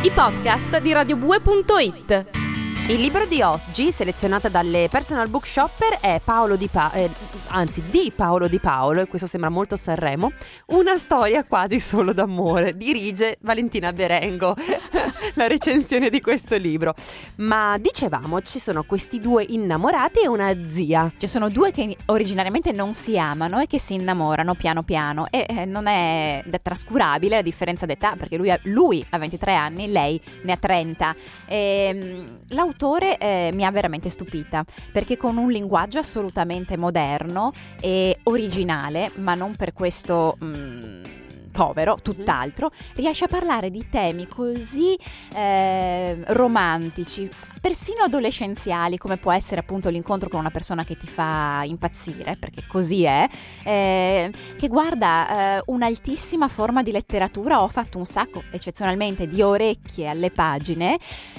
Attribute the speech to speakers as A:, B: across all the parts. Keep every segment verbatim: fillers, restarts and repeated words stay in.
A: i podcast di radiobue punto it.
B: Il libro di oggi, selezionato dalle Personal Book Shopper, è Paolo Di Pa- eh, anzi di Paolo Di Paolo, e questo sembra molto Sanremo, una storia quasi solo d'amore. Dirige Valentina Berengo la recensione di questo libro. Ma dicevamo, ci sono questi due innamorati e una zia.
C: Ci sono due che originariamente non si amano e che si innamorano piano piano, e eh, non è trascurabile la differenza d'età, perché lui ha, lui ha ventitré anni, lei ne ha trenta. E, l'autore eh, mi ha veramente stupita, perché con un linguaggio assolutamente moderno e originale, ma non per questo mh, povero, tutt'altro, riesce a parlare di temi così eh, romantici, persino adolescenziali, come può essere appunto l'incontro con una persona che ti fa impazzire, perché così è, eh, che guarda eh, un'altissima forma di letteratura. Ho fatto un sacco, eccezionalmente, di orecchie alle pagine,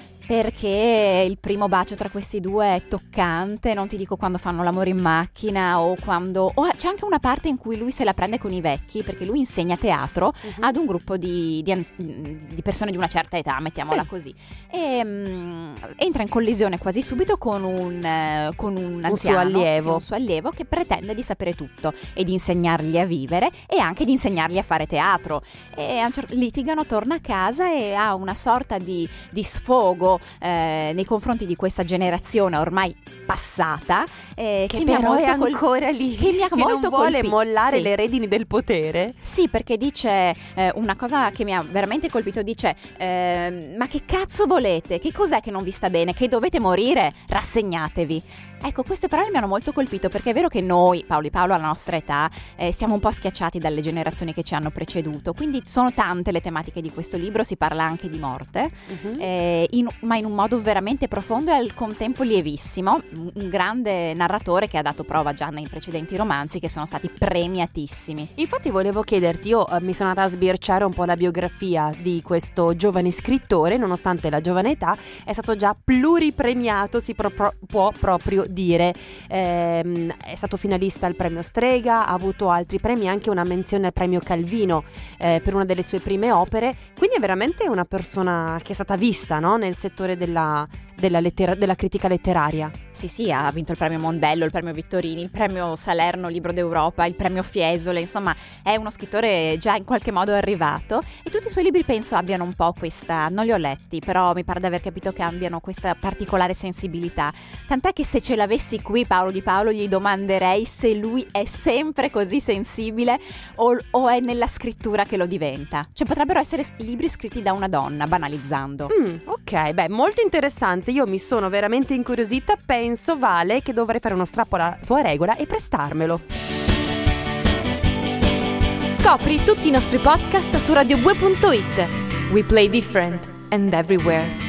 C: perché il primo bacio tra questi due è toccante. Non ti dico quando fanno l'amore in macchina o quando... Oh, c'è anche una parte in cui lui se la prende con i vecchi, perché lui insegna teatro uh-huh. ad un gruppo di, di, di persone di una certa età, mettiamola sì. così. E um, entra in collisione quasi subito con un, uh, con un anziano,
B: un suo allievo.
C: Sì, un suo allievo che pretende di sapere tutto e di insegnargli a vivere e anche di insegnargli a fare teatro. E a un certo... litigano, torna a casa e ha una sorta di, di sfogo Eh, nei confronti di questa generazione ormai passata, eh,
B: che,
C: che
B: però
C: mi ha molto
B: è
C: col-
B: ancora lì,
C: che mi ha
B: che
C: molto
B: non vuole
C: colpito.
B: mollare
C: Sì.
B: le redini del potere.
C: Sì, perché dice eh, una cosa che mi ha veramente colpito, dice eh, ma che cazzo volete? Che cos'è che non vi sta bene? Che dovete morire? Rassegnatevi. Ecco, queste parole mi hanno molto colpito, perché è vero che noi, Paolo e Paolo, alla nostra età, eh, siamo un po' schiacciati dalle generazioni che ci hanno preceduto, quindi sono tante le tematiche di questo libro, si parla anche di morte, uh-huh. eh, in, ma in un modo veramente profondo e al contempo lievissimo, un, un grande narratore che ha dato prova già nei precedenti romanzi, che sono stati premiatissimi.
B: Infatti volevo chiederti, io eh, mi sono andata a sbirciare un po' la biografia di questo giovane scrittore. Nonostante la giovane età, è stato già pluripremiato, si pro- pro- può proprio dire, ehm, è stato finalista al premio Strega, ha avuto altri premi, anche una menzione al premio Calvino eh, per una delle sue prime opere, quindi è veramente una persona che è stata vista, no? Nel settore della, della, lettera- della critica letteraria.
C: Sì, sì, ha vinto il premio Mondello, il premio Vittorini, il premio Salerno Libro d'Europa, il premio Fiesole, insomma è uno scrittore già in qualche modo arrivato, e tutti i suoi libri penso abbiano un po' questa, non li ho letti, però mi pare di aver capito che abbiano questa particolare sensibilità, tant'è che se ce l'avessi qui Paolo Di Paolo gli domanderei se lui è sempre così sensibile o, o è nella scrittura che lo diventa. Cioè potrebbero essere libri scritti da una donna, banalizzando.
B: Mm, ok, beh, molto interessante. Io mi sono veramente incuriosita. Penso, Vale, che dovrei fare uno strappo alla tua regola e prestarmelo.
A: Scopri tutti i nostri podcast su radiobue punto it. We play different and everywhere.